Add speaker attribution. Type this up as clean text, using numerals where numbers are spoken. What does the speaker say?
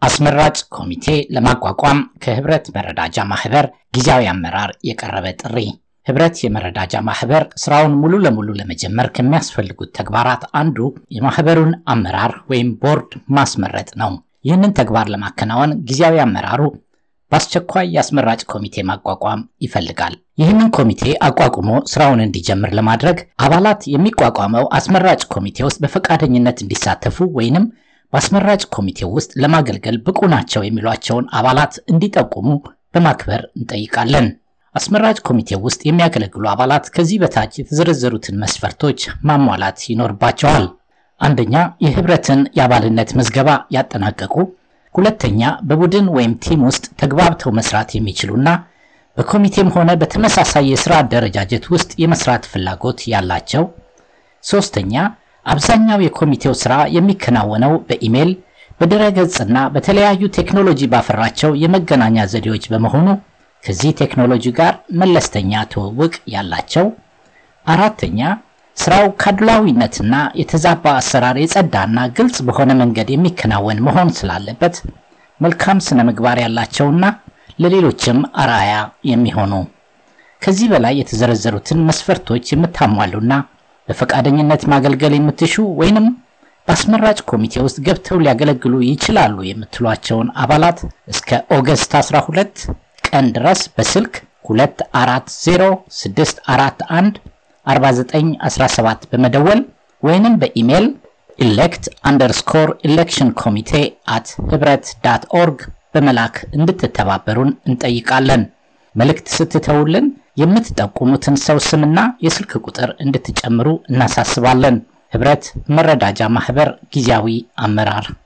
Speaker 1: አስመራጭ ኮሚቴ ለማቋቋም ከህብረት መረዳጃ ማህበር ጊዜያዊ አመራር የቀረበ ጥሪ። ህብረት የመረዳጃ ማህበር ስራውን ሙሉ ለሙሉ ለመጀመር ከሚያስፈልጉት ተግባራት አንዱ የማህበሩን አመራር ወይም ቦርድ ማስመረጥ ነው። ይህንን ተግባር ለማከናወን ጊዜያዊ አመራሩ በአስቸኳይ የአስመራጭ ኮሚቴ ማቋቋም ይፈልጋል። ይህንን ኮሚቴ አቋቁሞ ስራውን እንዲጀምር ለማድረግ አባላት የሚቋቋመው አስመራጭ ኮሚቴ ውስጥ በፈቃደኝነት እንዲሳተፉ ወይንም በአስመራጭ ኮሚቴው ውስጥ ለማገልገል ብቁ ናቸው የሚሏቸውን አባላት እንዲጠቁሙ በማክበር እንጠይቃለን። አስመራጭ ኮሚቴው ውስጥ የሚያገለግሉ አባላት ከዚህ በታች የተዘረዘሩትን መስፈርቶች ማሟላት ይኖርባቸዋል። አንደኛ፣ የህብረትን የአባልነት ምዝገባ ያጠናቀቁ። ሁለተኛ፣ በቡድን ወይም ቲም ውስጥ ተግባብተው መስራት የሚችሉና በኮሚቴም ሆነ በተመሳሳይ የሥራ አደረጃጀት ውስጥ የመስራት ፍላጎት ያላቸው። ሶስተኛ፣ አብዛኛው የኮሚቴው ሥራ የሚከናወነው በኢሜል፣ በድረገጽና በተለያዩ ቴክኖሎጂ ባፈራቸው የመገናኛ ዘዴዎች በመሆኑ ከዚህ ቴክኖሎጂ ጋር መለስተኛ ትውውቅ ያላቸው። አራተኛ፣ ስራው ከአድሏዊነትና የተዛባ አሰራር የጸዳና ግልጽ በሆነ መንገድ የሚከናወን መሆን ስላለበት መልካም ስነ ምግባር ያላቸውና ለሌሎችም አርአያ የሚሆኑ። ከዚህ በላይ የተዘረዘሩትን መስፈርቶች የምታሟሉና በፈቃደኝነት ማገልገል የምትሹ ወይንም በአስመራጭ ኮሚቴ ውስጥ ገብተው ሊያገለግሉ ይችላሉ የምትሏቸውን አባላት እስከ ኦገስት 12 ቀን ድረስ በስልክ 2406414917 በመደወል ወይንም በኢሜል elect_electioncommittee@hibret.org በመላክ እንድትተባበሩን እንጠይቃለን። መልእክት ስትተውልን የምትጠቁሙትን ሰው ስምና የስልክ ቁጥር እንድትጨምሩ እናሳስባለን። ህብረት መረዳጃ ማህበር ጊዜያዊ አመራር